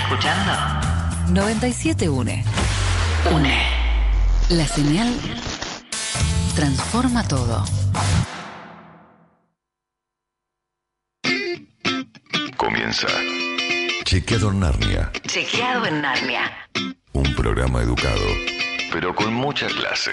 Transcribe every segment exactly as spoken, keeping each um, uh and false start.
escuchando noventa y siete uno. UNE. La señal transforma todo. Comienza Chequeado en Narnia. Chequeado en Narnia. Un programa educado, pero con mucha clase.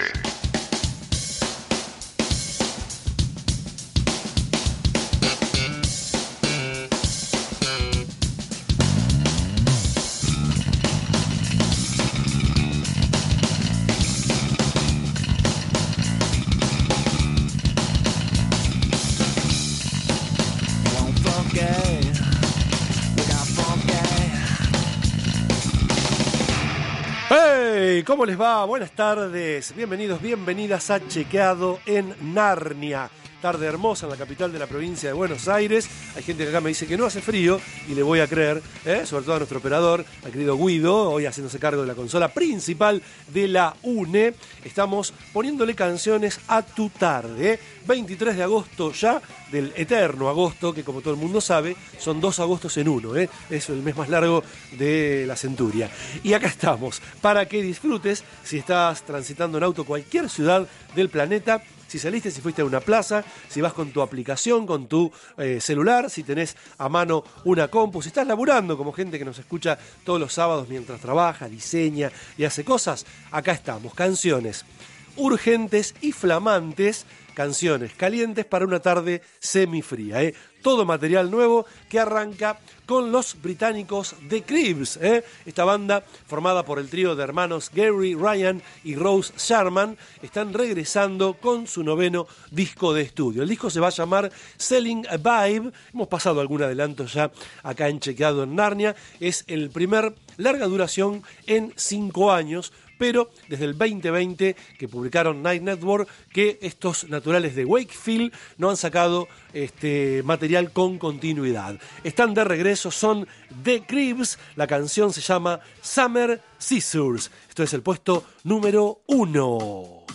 ¡Hey! ¿Cómo les va? Buenas tardes. Bienvenidos, bienvenidas a Chequeado en Narnia. Tarde hermosa en la capital de la provincia de Buenos Aires. Hay gente que acá me dice que no hace frío y le voy a creer, ¿eh? Sobre todo a nuestro operador, al querido Guido, hoy haciéndose cargo de la consola principal de la UNE. Estamos poniéndole canciones a tu tarde. veintitrés de agosto ya, del eterno agosto, que como todo el mundo sabe, son dos agostos en uno, ¿eh? Es el mes más largo de la centuria. Y acá estamos, para que disfrutes, si estás transitando en auto cualquier ciudad del planeta, si saliste, si fuiste a una plaza, si vas con tu aplicación, con tu eh, celular, si tenés a mano una compu, si estás laburando como gente que nos escucha todos los sábados mientras trabaja, diseña y hace cosas, acá estamos, canciones urgentes y flamantes, canciones calientes para una tarde semifría, ¿eh? Todo material nuevo que arranca con los británicos The Cribs, ¿eh? Esta banda formada por el trío de hermanos Gary Ryan y Rose Sharman están regresando con su noveno disco de estudio. El disco se va a llamar Selling a Vibe. Hemos pasado algún adelanto ya acá en Chequeado en Narnia. Es el primer larga duración en cinco años, pero desde el veinte veinte que publicaron Night Network, que estos naturales de Wakefield no han sacado este material con continuidad. Están de regreso, son The Cribs, la canción se llama Summer Scissors. Esto es el puesto número uno.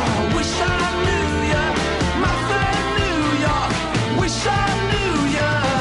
Wish I knew ya.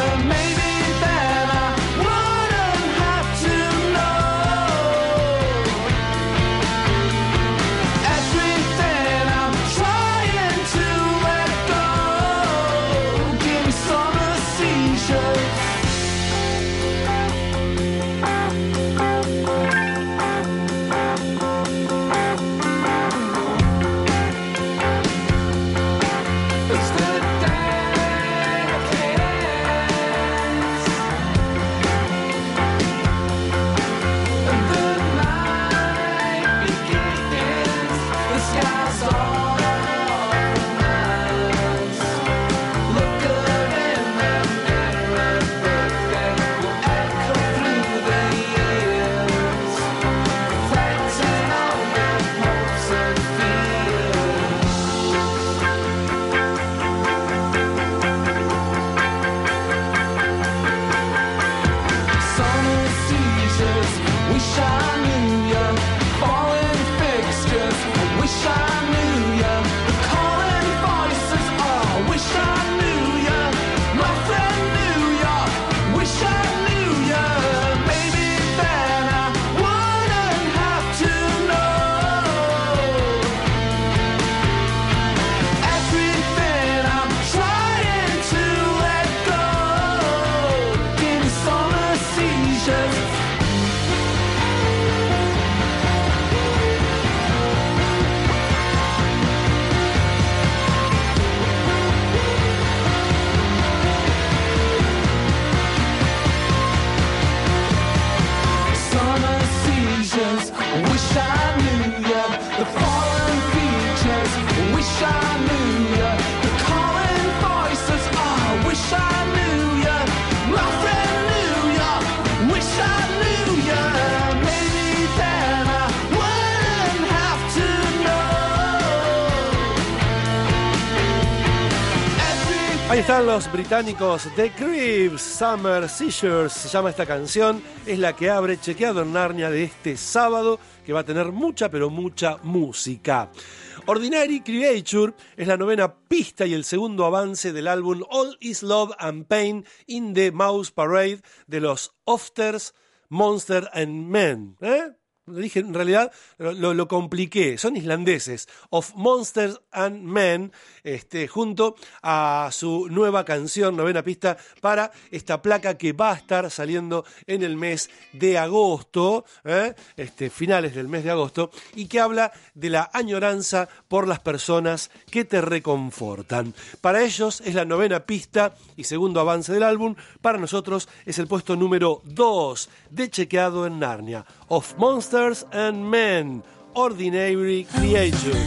Ahí están los británicos The Cribs, Summer Seizures, se llama esta canción, es la que abre Chequeado en Narnia de este sábado, que va a tener mucha, pero mucha música. Ordinary Creature es la novena pista y el segundo avance del álbum All Is Love and Pain in the Mouse Parade de los Ofters, Monster and Men. ¿Eh? Lo dije, en realidad lo, lo compliqué, son islandeses, Of Monsters and Men, este, junto a su nueva canción, novena pista, para esta placa que va a estar saliendo en el mes de agosto, ¿eh? este, finales del mes de agosto, y que habla de la añoranza por las personas que te reconfortan. Para ellos es la novena pista y segundo avance del álbum, para nosotros es el puesto número dos de Chequeado en Narnia, Of Monsters and Men, Ordinary Creature.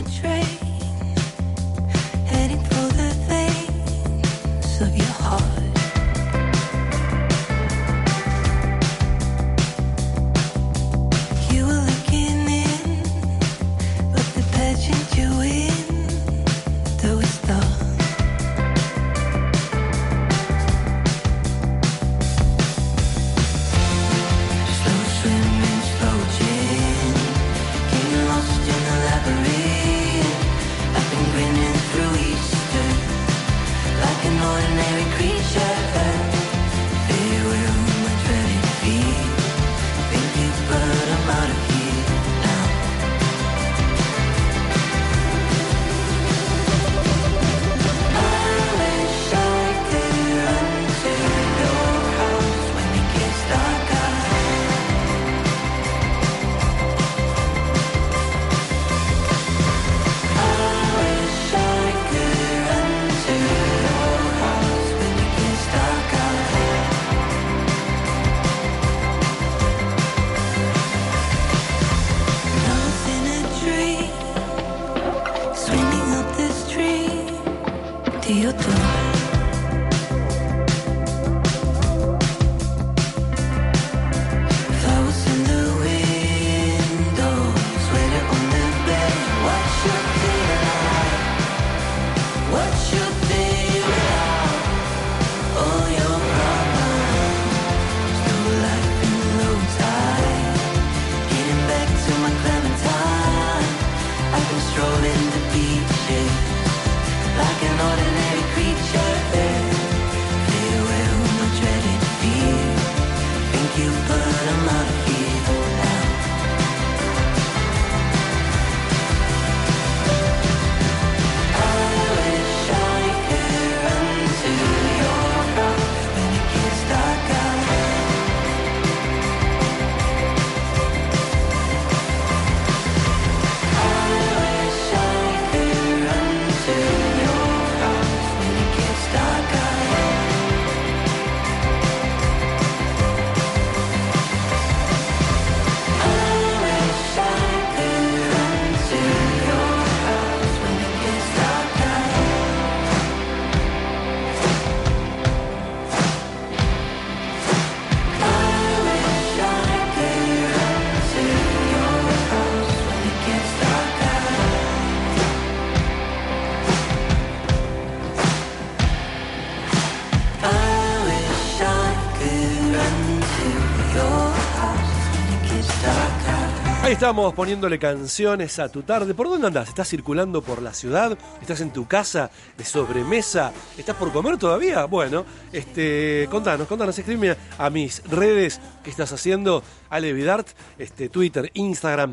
Ahí estamos poniéndole canciones a tu tarde. ¿Por dónde andás? ¿Estás circulando por la ciudad? ¿Estás en tu casa de sobremesa? ¿Estás por comer todavía? Bueno, este, contanos, contanos, escríbeme a mis redes. ¿Qué estás haciendo? Ale Vidart, este, Twitter, Instagram,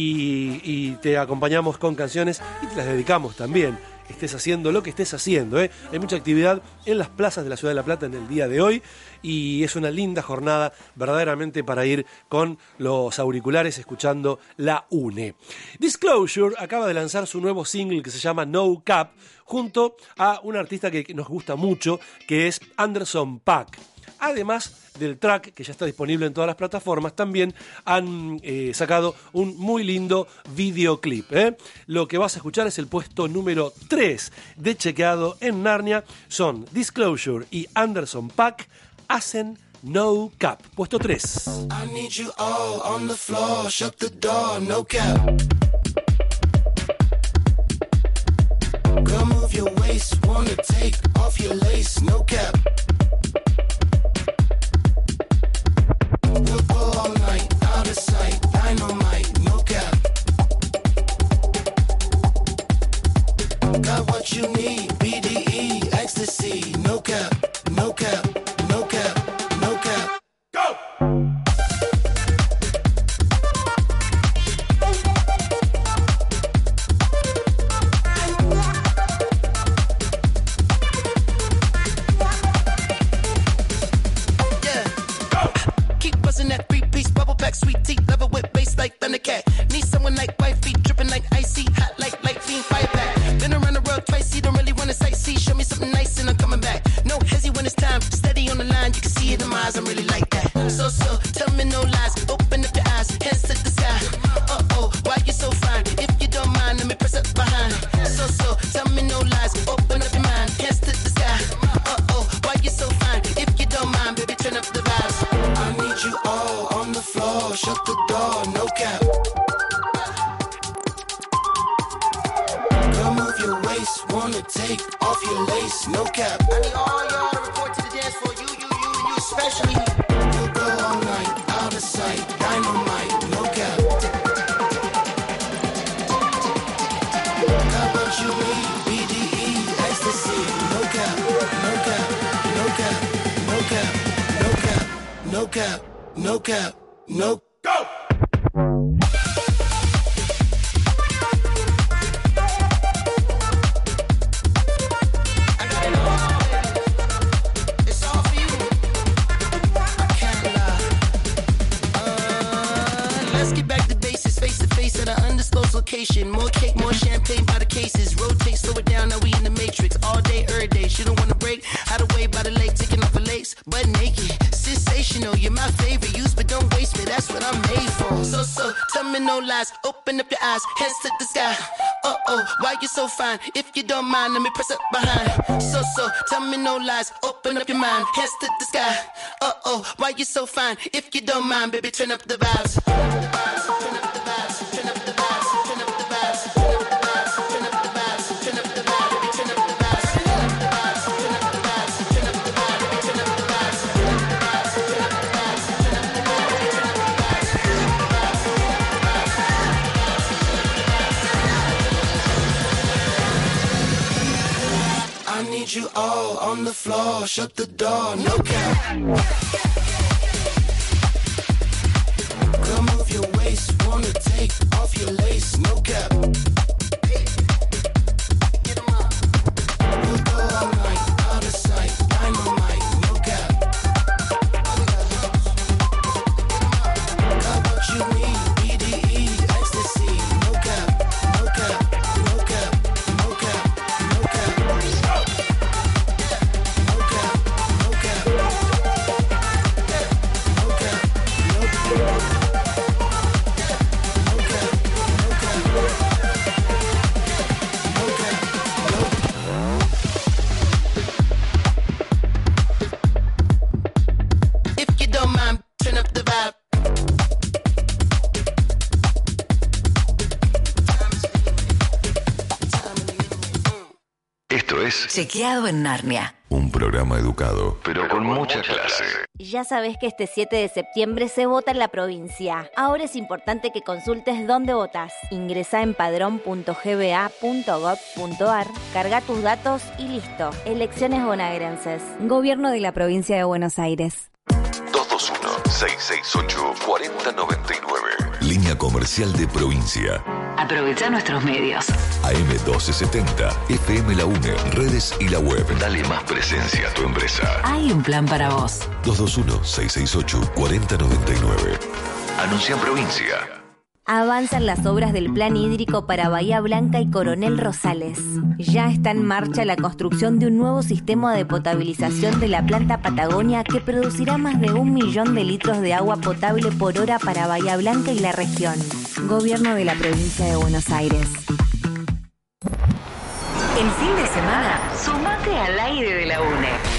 y, y te acompañamos con canciones y te las dedicamos también. Estés haciendo lo que estés haciendo, ¿eh? Hay mucha actividad en las plazas de la Ciudad de La Plata en el día de hoy y es una linda jornada verdaderamente para ir con los auriculares escuchando la UNE. Disclosure acaba de lanzar su nuevo single que se llama No Cap junto a un artista que nos gusta mucho, que es Anderson .Paak. Además del track que ya está disponible en todas las plataformas, también han eh, sacado un muy lindo videoclip. ¿eh? Lo que vas a escuchar es el puesto número tres de Chequeado en Narnia. Son Disclosure y Anderson .Paak, hacen No Cap. Puesto tres. I need you all on the floor, shut the door, no cap. Girl, move your waist, wanna take all off your lace, no cap. We'll go all night, out of sight, dynamite, no cap. Got what you need, B D E, ecstasy, no cap, no cap, no cap, no cap. Go! Sweet tea, love it with bass like Thundercat. Need someone like wifey, dripping like icy, hot like light beam fire pack. Been around the world twice, see, don't really wanna sightsee. Show me something nice and I'm coming back. No hezzy when it's time, steady on the line. You can see it in my eyes, I'm really like that. So so, tell me no lies, open up your eyes, hands to the sky. Uh oh, why you so fine? If you don't mind, let me press up behind. So so, tell me no lies, open up your mind, hands to the sky. Uh oh, why you so fine? If you don't mind, baby, turn up the vibes. I need you all on the floor, shut the door, no cap. Girl, move your waist, wanna take off your lace, no cap. I need all y'all to report to the dance floor, you, you, you, you especially. We'll go all night, out of sight, dynamite, no cap. Got what you need, B D E, ecstasy, no cap, no cap, no cap, no cap, no cap, no cap, no cap, no. Go! More cake, more champagne by the cases. Rotate, slow it down, now we in the matrix. All day, every day, she don't wanna break. Hide away by the lake, taking off her lace. But naked, sensational, you're my favorite. Use but don't waste me, that's what I'm made for. So, so, tell me no lies, open up your eyes, hands to the sky. Uh-oh, why you so fine? If you don't mind, let me press up behind. So, so, tell me no lies, open up your mind, hands to the sky. Uh-oh, why you so fine? If you don't mind, baby, turn up the vibes. Turn up the vibes, turn up the vibes, turn up the vibes. I need you all on the floor, shut the door, no cap. Girl, move your waist, wanna take off your lace, no cap. We'll go all night, out of sight, dynamite, no cap. Got what you need, B D E, ecstasy, no cap, no cap, no cap, no cap, no cap. If you don't mind, turn up the vibe. Esto es Chequeado en Narnia. un programa educado, pero con mucha clase. Ya sabés que este siete de septiembre se vota en la provincia. Ahora es importante que consultes dónde votás. Ingresá en padrón punto g b a punto gov punto a r, carga tus datos y listo. Elecciones bonaerenses. Gobierno de la Provincia de Buenos Aires. dos dos uno, seis seis ocho, cuatro cero nueve nueve. Línea comercial de provincia. Aprovecha nuestros medios. A M doce setenta, F M La UNE, redes y la web. Dale más presencia a tu empresa. Hay un plan para vos. dos dos uno, seis seis ocho, cuatro cero nueve nueve. Anuncia en provincia. Avanzan las obras del Plan Hídrico para Bahía Blanca y Coronel Rosales. Ya está en marcha la construcción de un nuevo sistema de potabilización de la planta Patagonia que producirá más de un millón de litros de agua potable por hora para Bahía Blanca y la región. Gobierno de la Provincia de Buenos Aires. El fin de semana, sumate al aire de la UNE.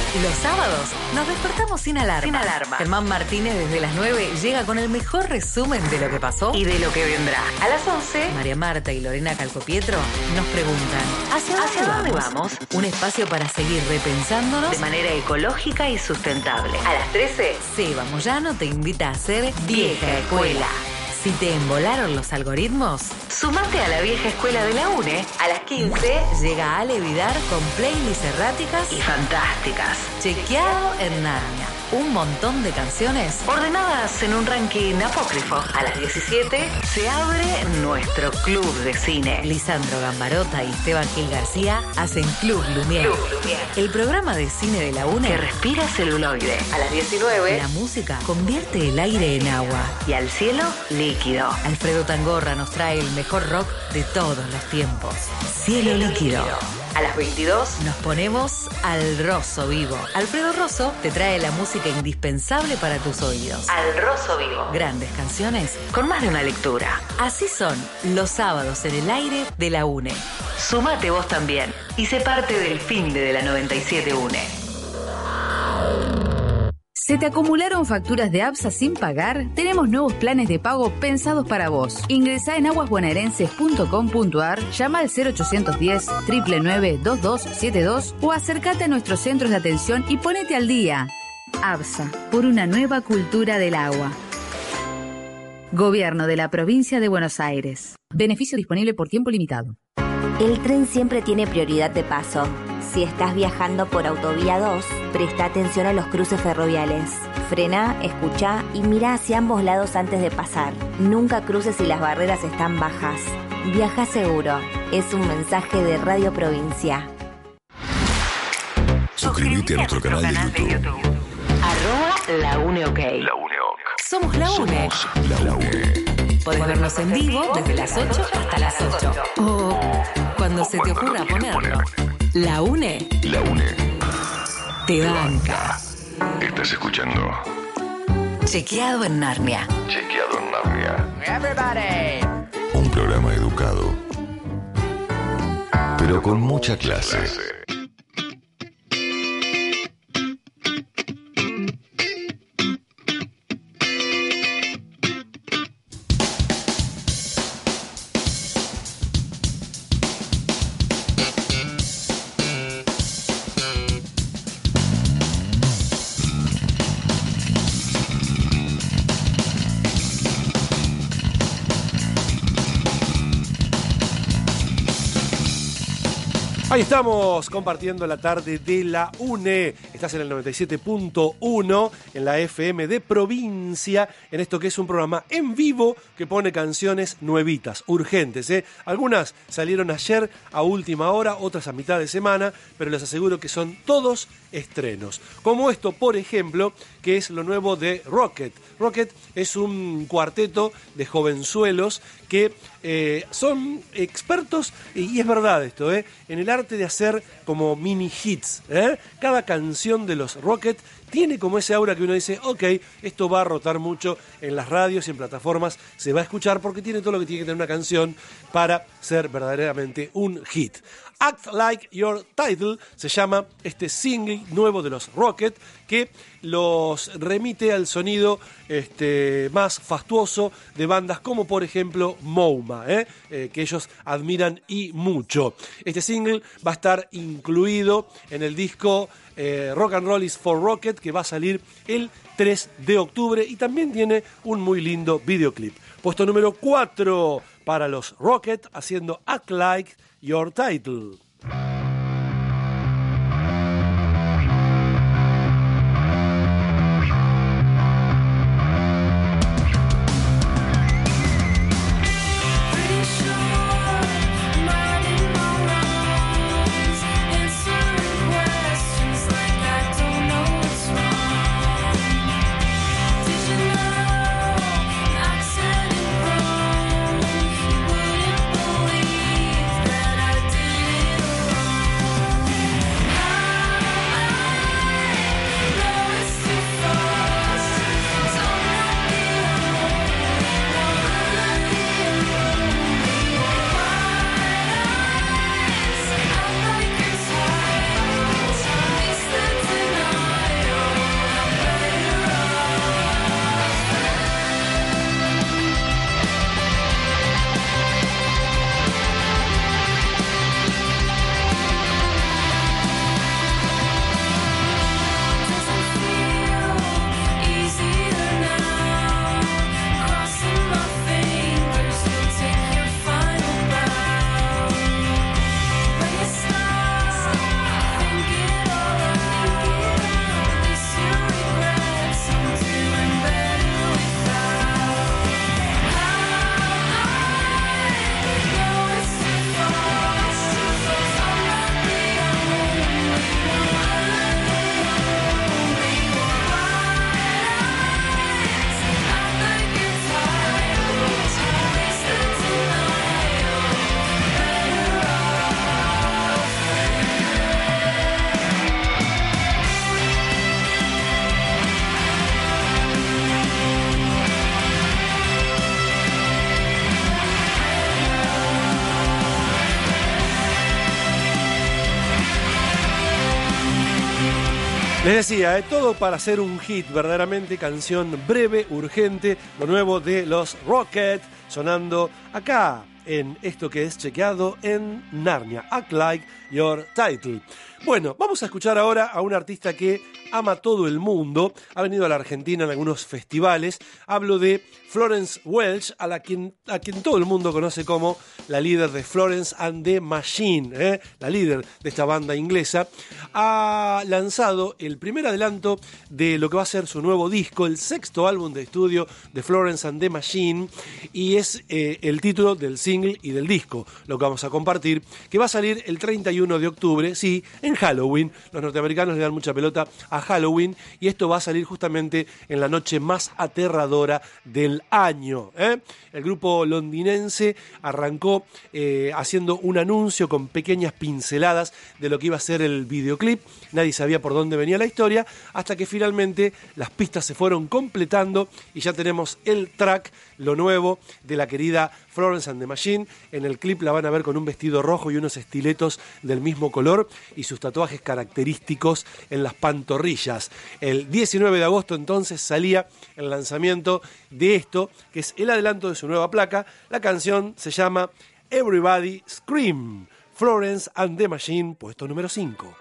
Los sábados nos despertamos sin alarma. Sin alarma. Germán Martínez desde las nueve llega con el mejor resumen de lo que pasó Y de lo que vendrá. A las once, María Marta y Lorena Calcopietro nos preguntan ¿Hacia dónde, ¿Hacia dónde vamos? vamos? Un espacio para seguir repensándonos. de manera ecológica y sustentable. A las trece, Seba Moyano te invita a hacer Vieja Escuela. Si te embolaron los algoritmos, sumate a la vieja escuela de la UNE. A las quince, llega Ale Vidar con playlists erráticas y fantásticas. chequeado en Narnia. Un montón de canciones Ordenadas en un ranking apócrifo. A las diecisiete, se abre nuestro club de cine. Lisandro Gambarota y Esteban Gil García hacen Club Lumière. Club Lumière. El programa de cine de la Que UNE. respira celuloide. A las diecinueve, La música convierte el aire en agua. y al cielo, líquido. Alfredo Tangorra nos trae el mejor rock de todos los tiempos. Cielo líquido. A las veintidós, Nos ponemos al Rosso vivo. Alfredo Rosso te trae la música indispensable para tus oídos. al Rosso Vivo. Grandes canciones. Con más de una lectura. Así son los sábados en el aire de la UNE. Sumate vos también y sé parte del fin de la noventa y siete UNE. ¿Se te acumularon facturas de ABSA sin pagar? Tenemos nuevos planes de pago pensados para vos. Ingresá en aguas bonaerenses punto com punto a r, llama al cero ochocientos diez, nueve nueve nueve, dos dos siete dos o acércate a nuestros centros de atención y ponete al día. ABSA, por una nueva cultura del agua. Gobierno de la Provincia de Buenos Aires. Beneficio disponible por tiempo limitado. El tren siempre tiene prioridad de paso. Si estás viajando por Autovía dos, presta atención a los cruces ferroviales. Frena, escucha y mira hacia ambos lados antes de pasar. Nunca cruces si las barreras están bajas. Viaja seguro. Es un mensaje de Radio Provincia. Suscríbete a nuestro canal de YouTube. Arroba la UNE OK. La UNEOC. Somos la UNE. Somos la UNE. Podés vernos en vivo desde las ocho hasta las ocho. O cuando se te ocurra ponerlo. La UNE La UNE. te banca. Estás escuchando Chequeado en Narnia. Chequeado en Narnia. Un programa educado, pero con mucha clase. Ahí estamos compartiendo la tarde de la UNE. Estás en el noventa y siete punto uno en la F M de Provincia, en esto que es un programa en vivo que pone canciones nuevitas, urgentes, ¿eh? Algunas salieron ayer a última hora, otras a mitad de semana, pero les aseguro que son todos estrenos. Como esto, por ejemplo, que es lo nuevo de Rocket. Rocket es un cuarteto de jovenzuelos que eh, son expertos, y es verdad esto, ¿eh? en el arte de hacer como mini hits. ¿eh? Cada canción de los Rocket tiene como ese aura que uno dice, ok, esto va a rotar mucho en las radios y en plataformas, se va a escuchar porque tiene todo lo que tiene que tener una canción para ser verdaderamente un hit. Act Like Your Title se llama este single nuevo de los Rocket, que los remite al sonido este, más fastuoso de bandas como por ejemplo Mouma, ¿eh? Eh, que ellos admiran y mucho. Este single va a estar incluido en el disco eh, Rock and Roll is for Rocket, que va a salir el tres de octubre, y también tiene un muy lindo videoclip. Puesto número cuatro para los Rocket, haciendo Act Like Your Title. Believe that I did it Les decía, eh, todo para hacer un hit, verdaderamente canción breve, urgente, lo nuevo de los Rockets, sonando acá en esto que es chequeado en Narnia, Act Like Your Title. Bueno, vamos a escuchar ahora a un artista que ama todo el mundo, ha venido a la Argentina en algunos festivales. Hablo de Florence Welch, a, la quien, a quien todo el mundo conoce como la líder de Florence and the Machine, ¿eh? la líder de esta banda inglesa. Ha lanzado el primer adelanto de lo que va a ser su nuevo disco, el sexto álbum de estudio de Florence and the Machine, y es eh, el título del single y del disco, lo que vamos a compartir, que va a salir el treinta y uno de octubre, sí, en Halloween. Los norteamericanos le dan mucha pelota a Halloween y esto va a salir justamente en la noche más aterradora del año, ¿eh? El grupo londinense arrancó eh, haciendo un anuncio con pequeñas pinceladas de lo que iba a ser el videoclip. Nadie sabía por dónde venía la historia, hasta que finalmente las pistas se fueron completando y ya tenemos el track, lo nuevo de la querida Florence and the Machine. En el clip la van a ver con un vestido rojo y unos estiletos del mismo color y sus tatuajes característicos en las pantorrillas. El diecinueve de agosto entonces salía el lanzamiento de esto, que es el adelanto de su nueva placa. La canción se llama Everybody Scream, Florence and the Machine, puesto número cinco.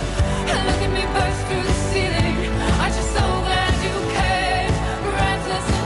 Burst through the ceiling. Aren't you so glad you came? Breathless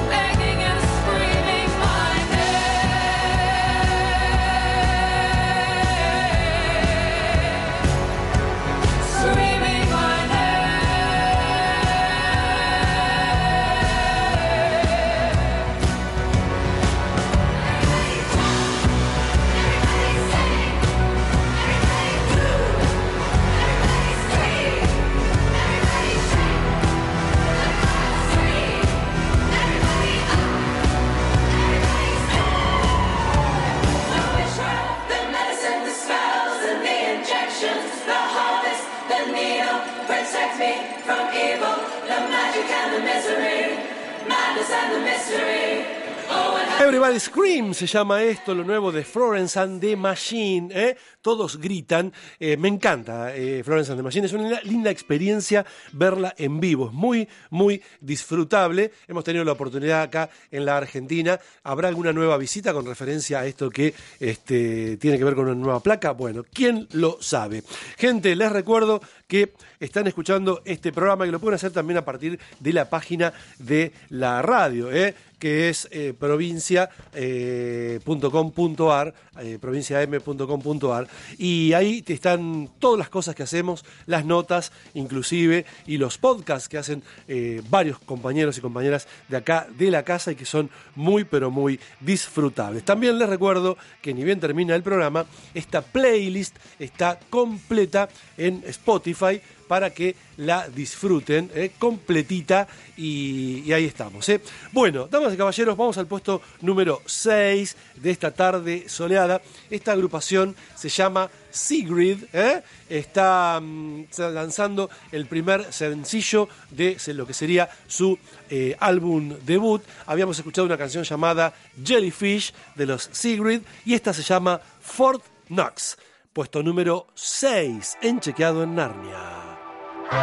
protect me from evil, the magic and the misery, madness and the mystery. Oh, and Everybody Scream se llama esto, lo nuevo de Florence and the Machine, ¿eh? Todos gritan, eh, me encanta eh, Florence and the Machine, es una linda experiencia verla en vivo, es muy, muy disfrutable. Hemos tenido la oportunidad acá en la Argentina. ¿Habrá alguna nueva visita con referencia a esto que este, tiene que ver con una nueva placa? Bueno, ¿quién lo sabe? Gente, les recuerdo que están escuchando este programa, que lo pueden hacer también a partir de la página de la radio, ¿eh? que es eh, provincia punto com punto ar, eh, provincia m punto com punto ar, y ahí te están todas las cosas que hacemos, las notas inclusive, y los podcasts que hacen eh, varios compañeros y compañeras de acá de la casa y que son muy pero muy disfrutables. También les recuerdo que ni bien termina el programa, esta playlist está completa en Spotify para que la disfruten, eh, completita, y, y ahí estamos. Eh. Bueno, damas y caballeros, vamos al puesto número seis de esta tarde soleada. Esta agrupación se llama Sigrid, eh. está um, lanzando el primer sencillo de lo que sería su eh, álbum debut. Habíamos escuchado una canción llamada Jellyfish de los Sigrid, y esta se llama Fort Knox. Puesto número seis en Chequeado en Narnia. I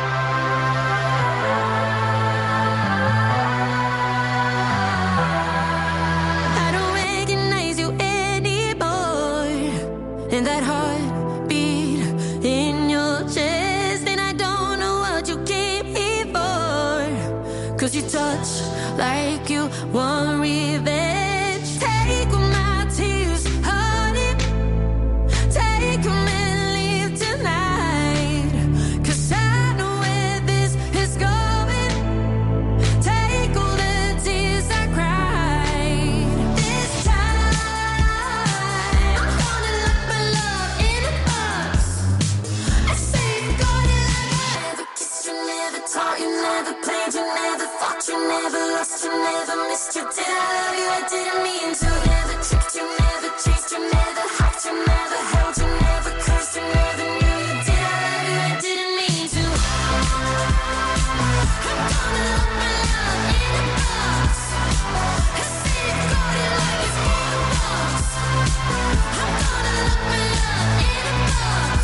don't recognize you anymore, and that heartbeat in your chest, and I don't know what you came here for, 'cause you touch like you want revenge. Take all my tears, honey, take them and leave tonight, 'cause I know where this is going. Take all the tears I cried. This time I'm gonna lock my love in a box. I safeguarded like I never kissed you, never taught you, never played you, never fought you, never lost you, never missed you. Did I love you? I didn't mean to. Never tricked you, never chased you, never hyped you, never held you, never cursed you, never knew you. Did I love you? I didn't mean to. I'm gonna lock my love in a box. I safeguarded like it's for a box. I'm gonna lock my love in a box.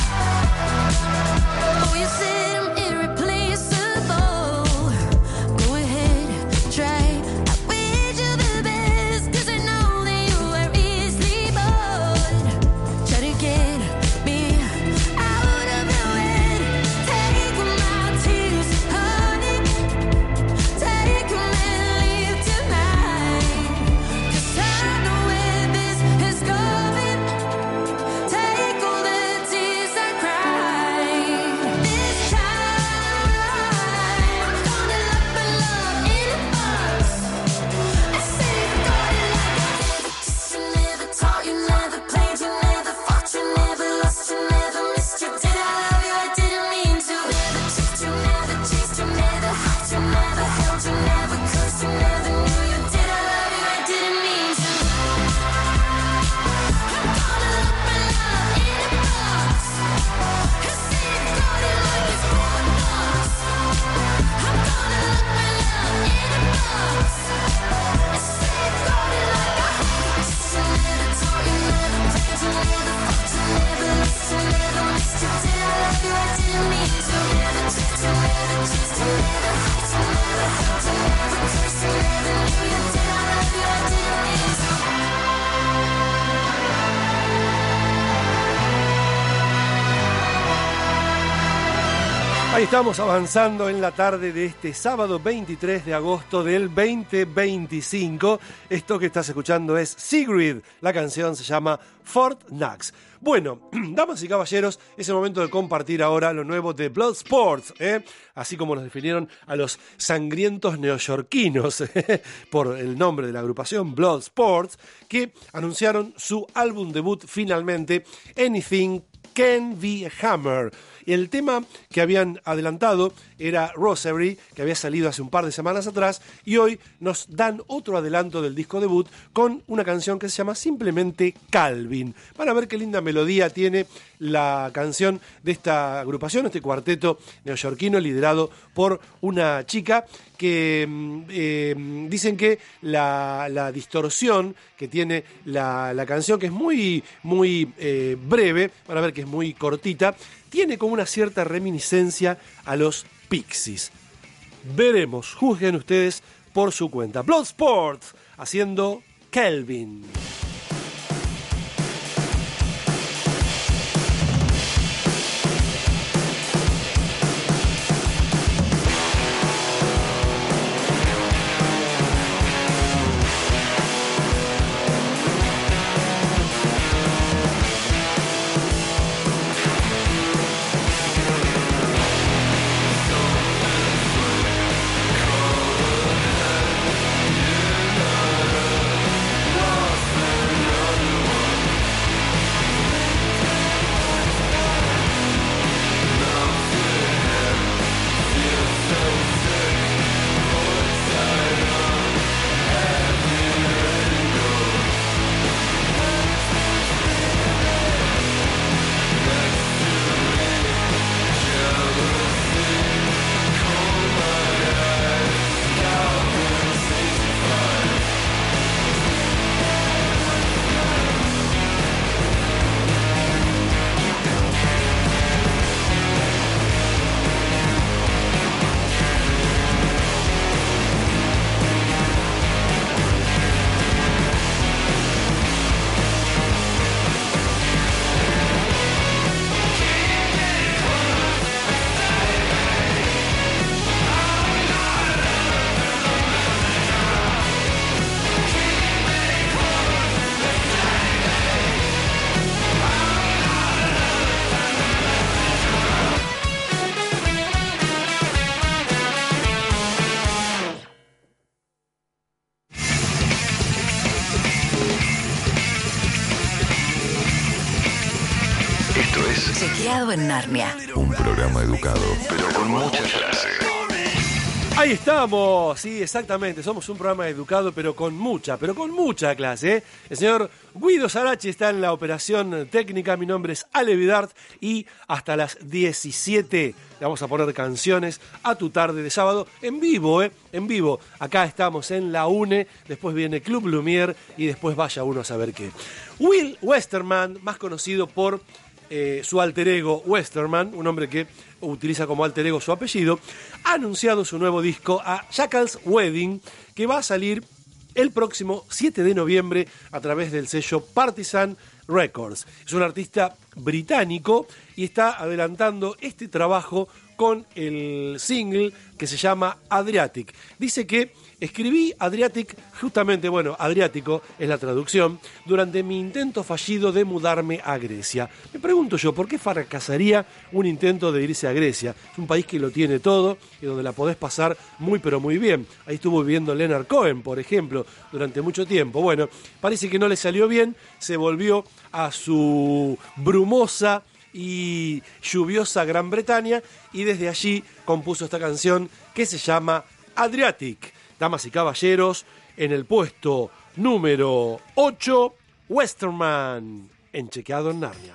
Oh, you said I'm irreplaceable. Go ahead, try. I wish you the best, 'cause I know that you are easily bored. Try to get me out of your head. Take all my tears, honey, take them and leave tonight, 'cause I know where this is going. Take all the tears I cried. This time I'm gonna lock my love in a box. I safeguarded like I never kissed you, never taught you, never played you, never fought you, never lost you, never missed you. Did I love you? I didn't mean to. Never tricked you, never chased you, never hyped you, never held you, never cursed you, never knew you. Did I love you? I didn't mean to. I'm gonna lock my love in a box. I safeguarded like it's for a box. I'm gonna lock my love in a box. I safeguarded like I never kissed you, never taught you, never played you, never fought you, never lost you, never missed you. Did I love you? I didn't mean to. Never tricked you, never chased you, never hyped you, never held you, never cursed you, never knew you. Did I love you? I didn't mean to. Ahí estamos avanzando en la tarde de este sábado veintitrés de agosto del veinte veinticinco. Esto que estás escuchando es Sigrid. La canción se llama Fort Knox. Bueno, damas y caballeros, es el momento de compartir ahora lo nuevo de Bloodsport, ¿eh? Así como nos definieron a los sangrientos neoyorquinos, ¿eh? Por el nombre de la agrupación Bloodsport, que anunciaron su álbum debut finalmente, Anything Can Be Hammered. Y el tema que habían adelantado era Rosary, que había salido hace un par de semanas atrás, y hoy nos dan otro adelanto del disco debut con una canción que se llama simplemente Calvin. Van a ver qué linda melodía tiene la canción de esta agrupación, este cuarteto neoyorquino liderado por una chica que eh, dicen que la, la distorsión que tiene la, la canción, que es muy, muy eh, breve, van a ver que es muy cortita, tiene como una cierta reminiscencia a los Pixies. Veremos, juzguen ustedes por su cuenta. Bloodsport haciendo Calvin. Chequeado en Narnia. Un programa educado, pero con mucha clase. Ahí estamos, sí, exactamente. Somos un programa educado, pero con mucha, pero con mucha clase, ¿eh? El señor Guido Sarachi está en la operación técnica. Mi nombre es Ale Vidart y hasta las diecisiete le vamos a poner canciones a tu tarde de sábado en vivo, ¿eh? En vivo. Acá estamos en la UNE, después viene Club Lumière y después vaya uno a saber qué. Will Westerman, más conocido por Eh, su alter ego Westerman, un hombre que utiliza como alter ego su apellido, ha anunciado su nuevo disco A Jackal's Wedding, que va a salir el próximo siete de noviembre a través del sello Partisan Records. Es un artista británico y está adelantando este trabajo con el single que se llama Adriatic. Dice que escribí Adriatic, justamente, bueno, Adriático es la traducción, durante mi intento fallido de mudarme a Grecia. Me pregunto yo, ¿por qué fracasaría un intento de irse a Grecia? Es un país que lo tiene todo y donde la podés pasar muy pero muy bien. Ahí estuvo viviendo Leonard Cohen, por ejemplo, durante mucho tiempo. Bueno, parece que no le salió bien, se volvió a su brumosa y lluviosa Gran Bretaña y desde allí compuso esta canción que se llama Adriatic. Damas y caballeros, en el puesto número ocho, Westerman, en Chequeado en Narnia.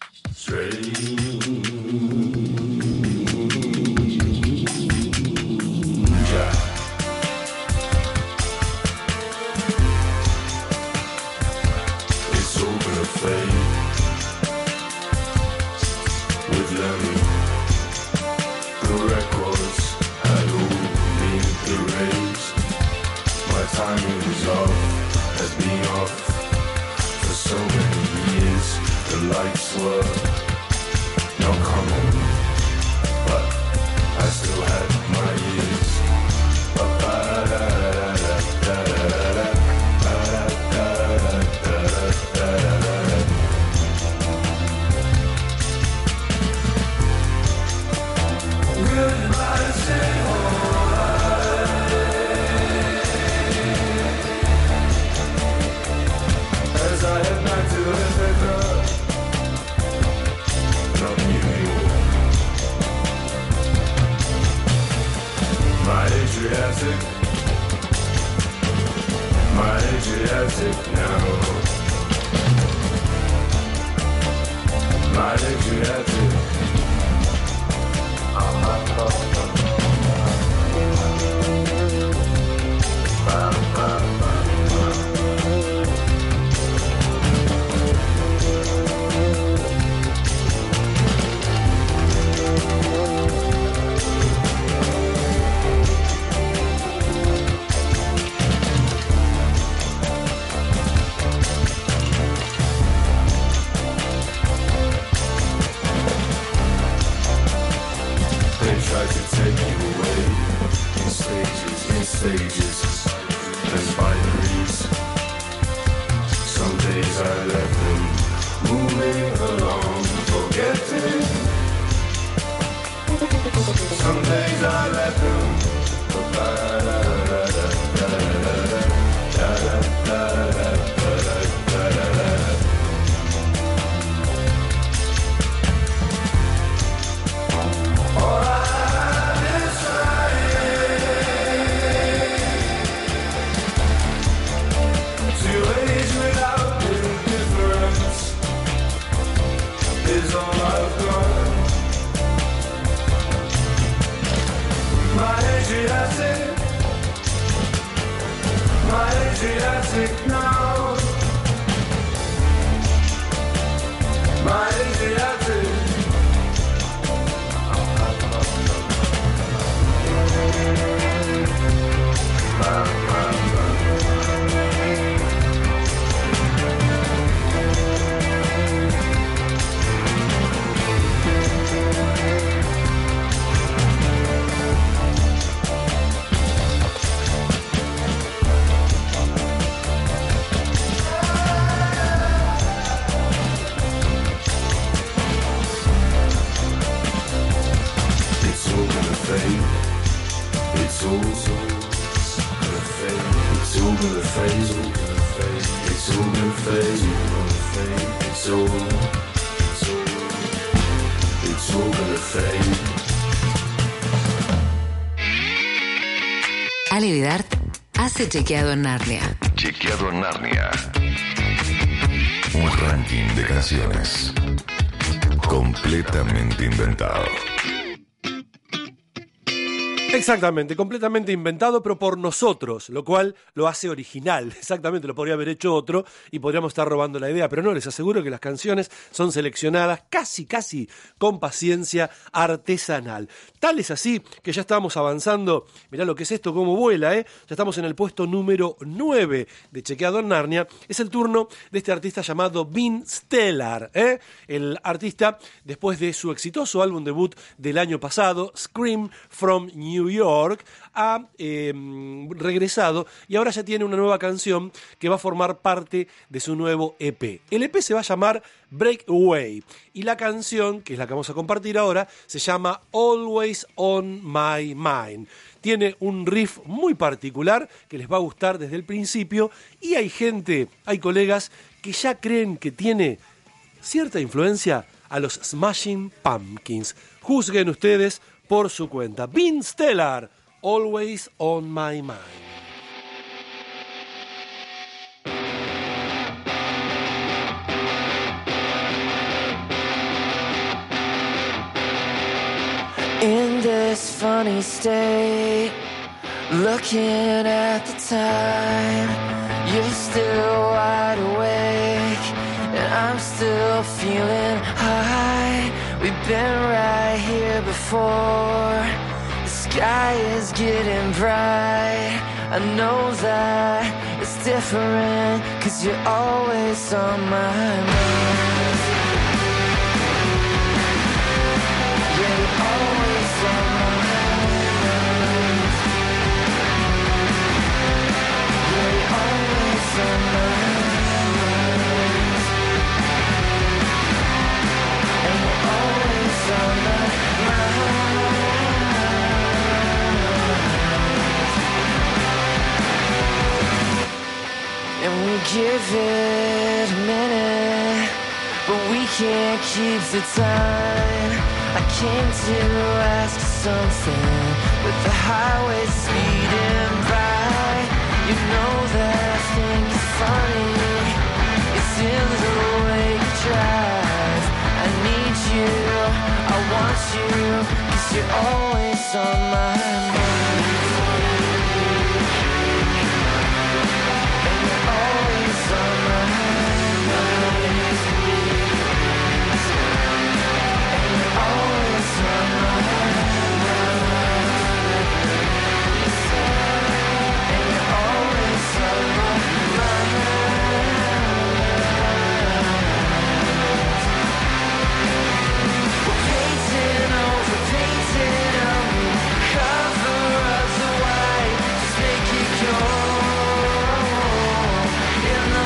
Timing was off, has been off for so many years. The lights were Adriatic, my Adriatic now, my Adriatic. Stages and by degrees. Some days I let them moving along, forgetting. Some days I let them. All I Adriatic now, my Adriatic. It's all gonna fade. It's all gonna fade. It's all gonna fade. It's all, it's all gonna fade. Ale Vidart hace Chequeado en Narnia. Chequeado en Narnia. Un ranking de canciones completamente inventado. Exactamente, completamente inventado, pero por nosotros, lo cual lo hace original. Exactamente, lo podría haber hecho otro y podríamos estar robando la idea, pero no, les aseguro que las canciones son seleccionadas casi, casi con paciencia artesanal. Tal es así que ya estamos avanzando, mirá lo que es esto, cómo vuela, ¿eh? Ya estamos en el puesto número nueve de Chequeado en Narnia. Es el turno de este artista llamado Ben Stellar, ¿eh? El artista, después de su exitoso álbum debut del año pasado, Scream from New York, ha eh, regresado y ahora ya tiene una nueva canción que va a formar parte de su nuevo E P. El E P se va a llamar Breakaway y la canción, que es la que vamos a compartir ahora, se llama Always on My Mind. Tiene un riff muy particular que les va a gustar desde el principio y hay gente, hay colegas que ya creen que tiene cierta influencia a los Smashing Pumpkins. Juzguen ustedes por su cuenta. Ben Stellar, Always on My Mind. In this funny state, looking at the time, you're still wide awake, and I'm still feeling high. We've been right here before. The sky is getting bright. I know that it's different, 'cause you're always on my mind. Yeah, you're always on my mind. Yeah, you're always on my mind. And you're always on my mind. And we give it a minute, but we can't keep the time. I I came to ask something with the highway speeding by. You know that I think it's funny. It's in the way you drive. I need you, I want you, 'cause you're always on my mind. And you're always on my mind. And you're always on my mind. And you're always on my mind. We're painting over, painting on me. Cover us white, just make it go in the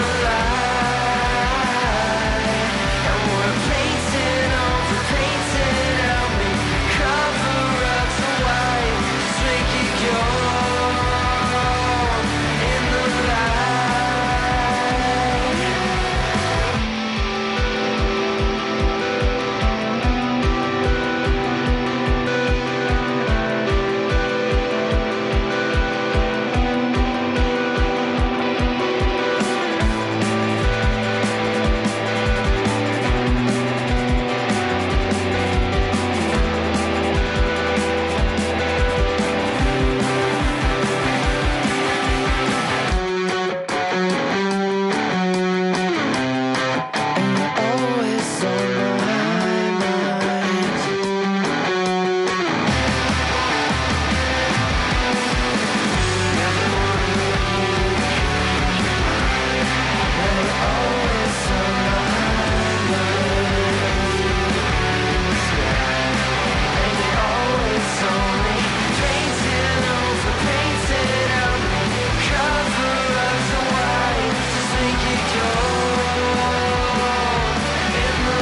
light. And we're painting over, painting on me. Cover us white, just make it go in the light. Always on my mind. Always on my mind. And you're always on me. Painting over, painting on me. Cover us white, just make it go in the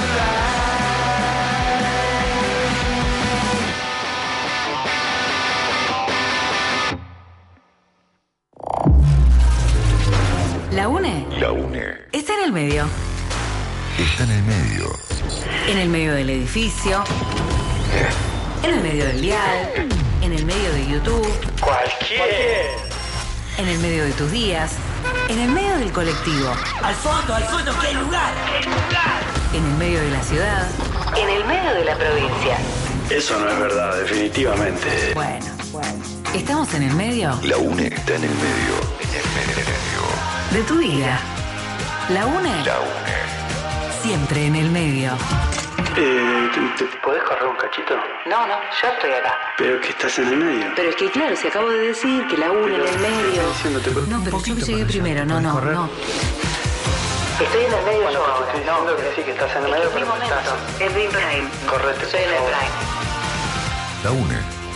La UNE La UNE está en el medio. está en el medio. En el medio del edificio. En el medio del dial. En el medio de YouTube. Cualquier. En el medio de tus días. En el medio del colectivo. Al fondo, al fondo, que hay lugar. Que hay lugar. En el medio de la ciudad. En el medio de la provincia. Eso no es verdad, definitivamente. Bueno, bueno. ¿Estamos en el medio? La UNE está en el medio. En el medio. De tu vida. La UNE. La UNE. Siempre en el medio. Eh, ¿te, te podés correr un cachito? No, no, yo estoy acá. Pero que estás en el medio. Pero es que claro, si acabo de decir que la UNE en el medio. Diciéndote, pero- No, pero yo llegué primero. No, no, no. Estoy en el medio Bueno, yo pero te ahora. estoy diciendo que sí, que estás en el medio, Es mi pero no momento. estás. Es mi prime. Correte, Soy en por el favor. prime. La UNE.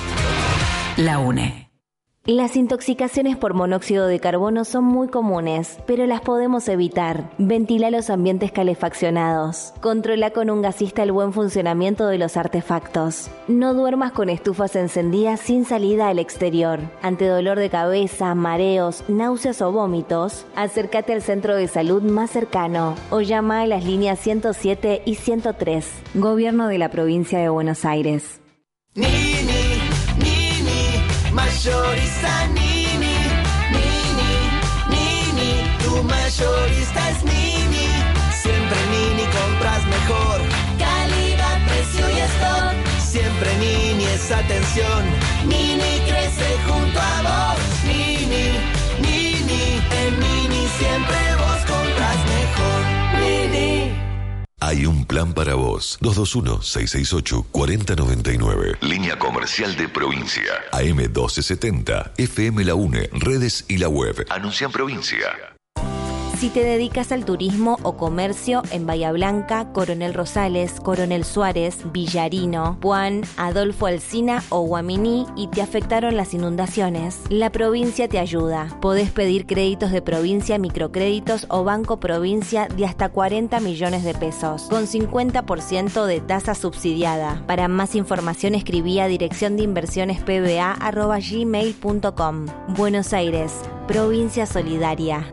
La UNE. Las intoxicaciones por monóxido de carbono son muy comunes, pero las podemos evitar. Ventila los ambientes calefaccionados. Controla con un gasista el buen funcionamiento de los artefactos. No duermas con estufas encendidas sin salida al exterior. Ante dolor de cabeza, mareos, náuseas o vómitos, acércate al centro de salud más cercano o llama a las líneas ciento siete y ciento tres. Gobierno de la Provincia de Buenos Aires. Nini, Nini, mayorista Nini, Nini, Nini, tu mayorista es Nini. Siempre Nini compras mejor. Calidad, precio y stock. Siempre Nini es atención. Nini crece junto a vos. Nini, Nini, en Nini siempre vos compras mejor. Nini. Hay un plan para vos. dos dos uno, seis seis ocho, cuatro cero nueve nueve. Línea comercial de provincia. A M doce setenta. F M La UNE. Redes y la web. Anuncian provincia. Si te dedicas al turismo o comercio en Bahía Blanca, Coronel Rosales, Coronel Suárez, Villarino, Puan, Adolfo Alsina o Guaminí y te afectaron las inundaciones, la provincia te ayuda. Podés pedir créditos de provincia, microcréditos o Banco Provincia de hasta cuarenta millones de pesos, con cincuenta por ciento de tasa subsidiada. Para más información escribí a dirección de inversiones p b a arroba gmail punto com. Buenos Aires, provincia solidaria.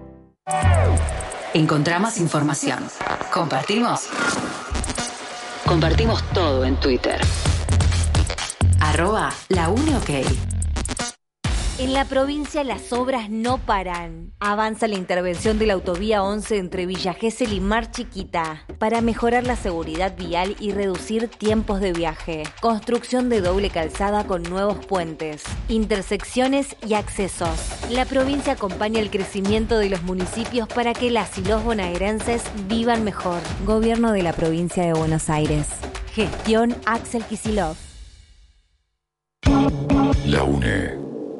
Encontrá más información. ¿Compartimos? Compartimos todo en Twitter. Arroba La Une OK. En la provincia las obras no paran. Avanza la intervención de la autovía once entre Villa Gesell y Mar Chiquita para mejorar la seguridad vial y reducir tiempos de viaje. Construcción de doble calzada con nuevos puentes, intersecciones y accesos. La provincia acompaña el crecimiento de los municipios para que las y los bonaerenses vivan mejor. Gobierno de la provincia de Buenos Aires. Gestión Axel Kicillof. La UNE.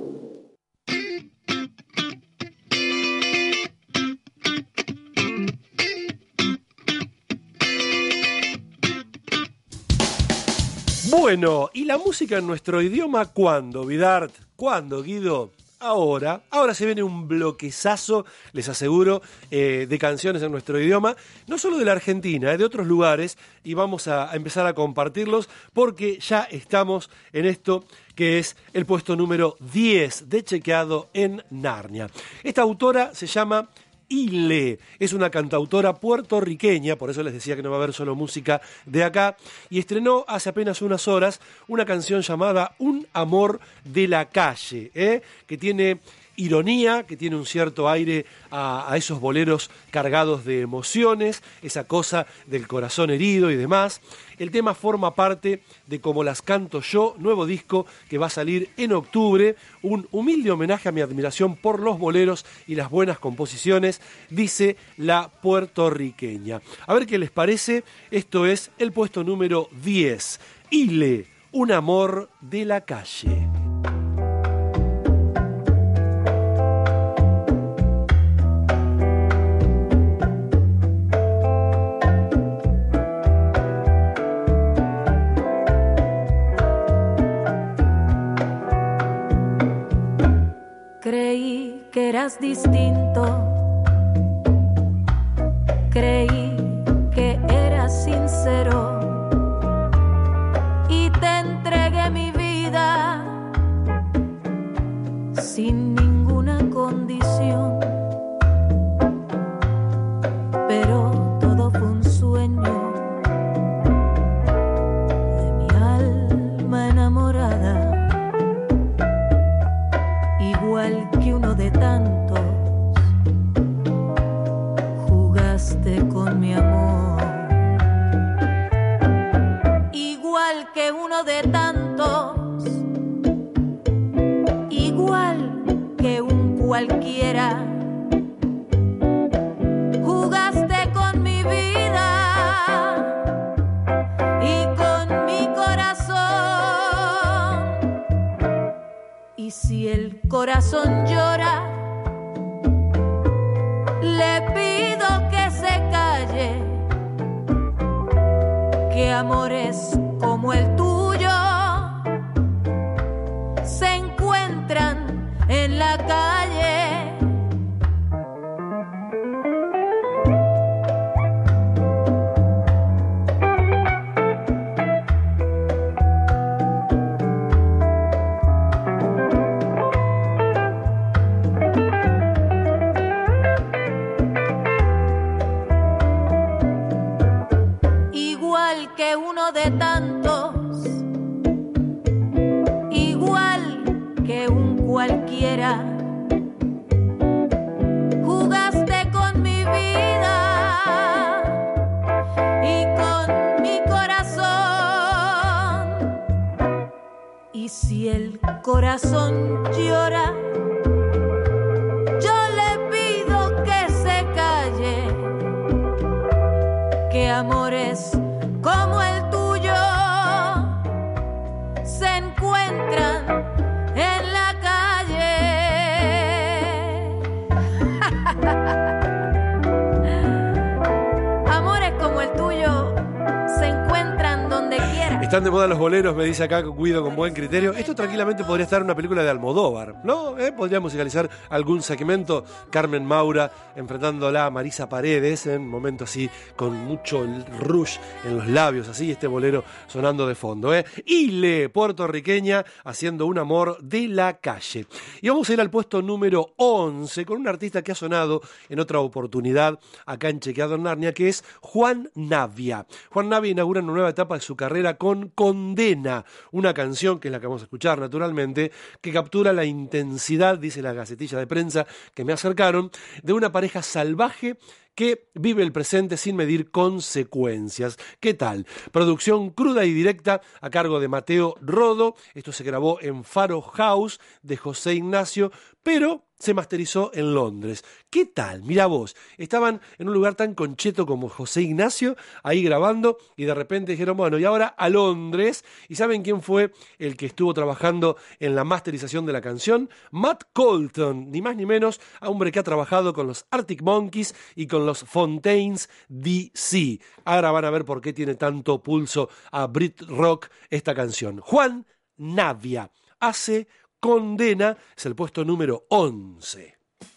Bueno, ¿y la música en nuestro idioma cuándo, Vidart? ¿Cuándo, Guido? Ahora, ahora se viene un bloquezazo, les aseguro, eh, de canciones en nuestro idioma, no solo de la Argentina, eh, de otros lugares, y vamos a, a empezar a compartirlos porque ya estamos en esto que es el puesto número diez de Chequeado en Narnia. Esta autora se llama Ile, es una cantautora puertorriqueña, por eso les decía que no va a haber solo música de acá, y estrenó hace apenas unas horas una canción llamada Un amor de la calle, ¿eh? que tiene ironía, que tiene un cierto aire a, a esos boleros cargados de emociones, esa cosa del corazón herido y demás. El tema forma parte de Como las canto yo, nuevo disco que va a salir en octubre, un humilde homenaje a mi admiración por los boleros y las buenas composiciones, dice la puertorriqueña. A ver qué les parece, esto es el puesto número diez, Ile, Un amor de la calle. Creí que eras distinto, creí que eras sincero y te entregué mi vida sin ninguna condición, pero todo fue un sueño de mi alma enamorada. Igual que uno de tantos, jugaste con mi amor. Igual que uno de tantos, igual que un cualquiera, jugaste con mi vida y con mi corazón. Y si el corazón llora, le pido que se calle, que amores como el tuyo se encuentran en la calle. Que uno de tantos, igual que un cualquiera, jugaste con mi vida y con mi corazón. Y si el corazón llora, yo le pido que se calle, que amores como el tuyo se encuentran en la calle. Amores como el tuyo se encuentran donde quiera. Están de moda los boleros, me dice acá Guido con buen criterio. Esto tranquilamente podría estar en una película de Almodóvar, ¿no? ¿Eh? Podría musicalizar algún segmento. Carmen Maura enfrentándola a Marisa Paredes en un momento así con mucho rush en los labios, así, este bolero sonando de fondo, ¿eh? Ile, puertorriqueña, haciendo Un amor de la calle. Y vamos a ir al puesto número once con un artista que ha sonado en otra oportunidad acá en Chequeado en Narnia, que es Juan Navia. Juan Navia inaugura una nueva etapa de su carrera con con Condena, una canción que es la que vamos a escuchar naturalmente, que captura la intensidad, dice la gacetilla de prensa que me acercaron, de una pareja salvaje que vive el presente sin medir consecuencias. ¿Qué tal? Producción cruda y directa a cargo de Mateo Rodo. Esto se grabó en Faro House de José Ignacio, pero se masterizó en Londres. ¿Qué tal? Mira vos, estaban en un lugar tan concheto como José Ignacio, ahí grabando, y de repente dijeron, bueno, y ahora a Londres. ¿Y saben quién fue el que estuvo trabajando en la masterización de la canción? Matt Colton, ni más ni menos, hombre que ha trabajado con los Arctic Monkeys y con los Fontaines D C. Ahora van a ver por qué tiene tanto pulso a Brit Rock esta canción. Juan Navia hace Condena, es el puesto número once.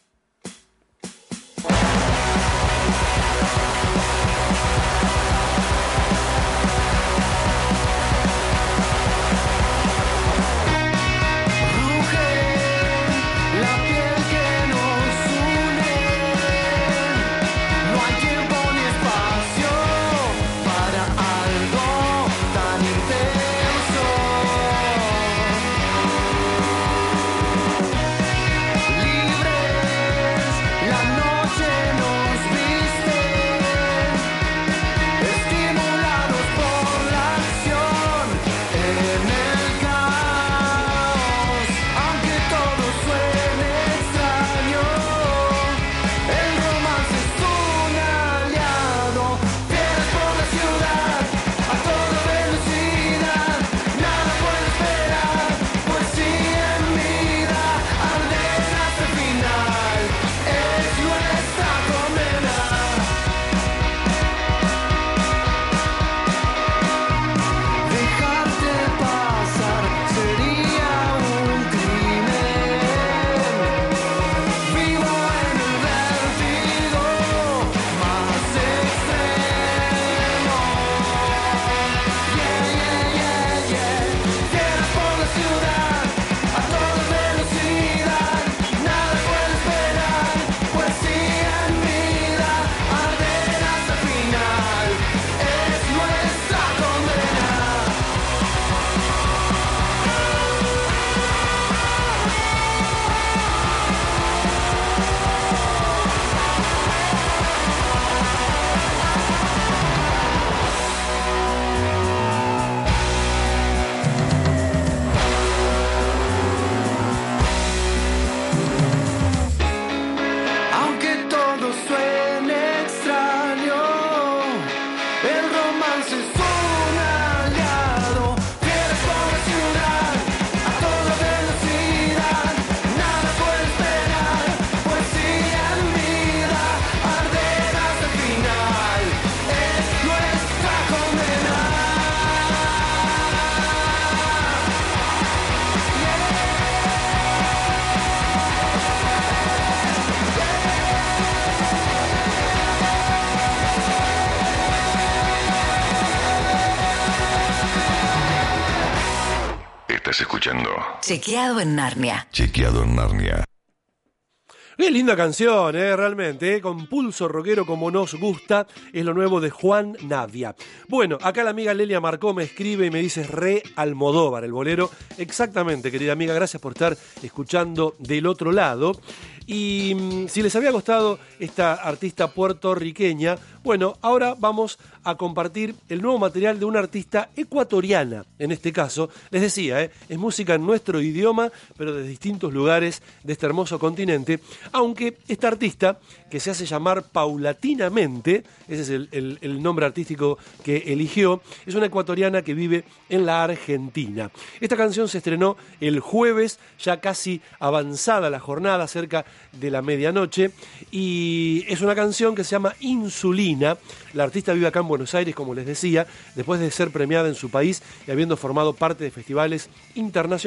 Escuchando Chequeado en Narnia. Chequeado en Narnia. Qué linda canción, ¿eh? Realmente, ¿eh? Con pulso rockero como nos gusta, es lo nuevo de Juan Navia. Bueno, acá la amiga Lelia Marcó me escribe y me dice re Almodóvar, el bolero. Exactamente, querida amiga, gracias por estar escuchando del otro lado. Y mmm, si les había gustado esta artista puertorriqueña, bueno, ahora vamos a compartir el nuevo material de una artista ecuatoriana, en este caso. Les decía, ¿eh? Es música en nuestro idioma, pero de distintos lugares de este hermoso continente, aunque esta artista, que se hace llamar Paulatinamente, ese es el, el, el nombre artístico que eligió, es una ecuatoriana que vive en la Argentina. Esta canción se estrenó el jueves, ya casi avanzada la jornada, cerca de la medianoche, y es una canción que se llama Insulina. La artista vive acá en Buenos Aires, como les decía, después de ser premiada en su país y habiendo formado parte de festivales internacionales.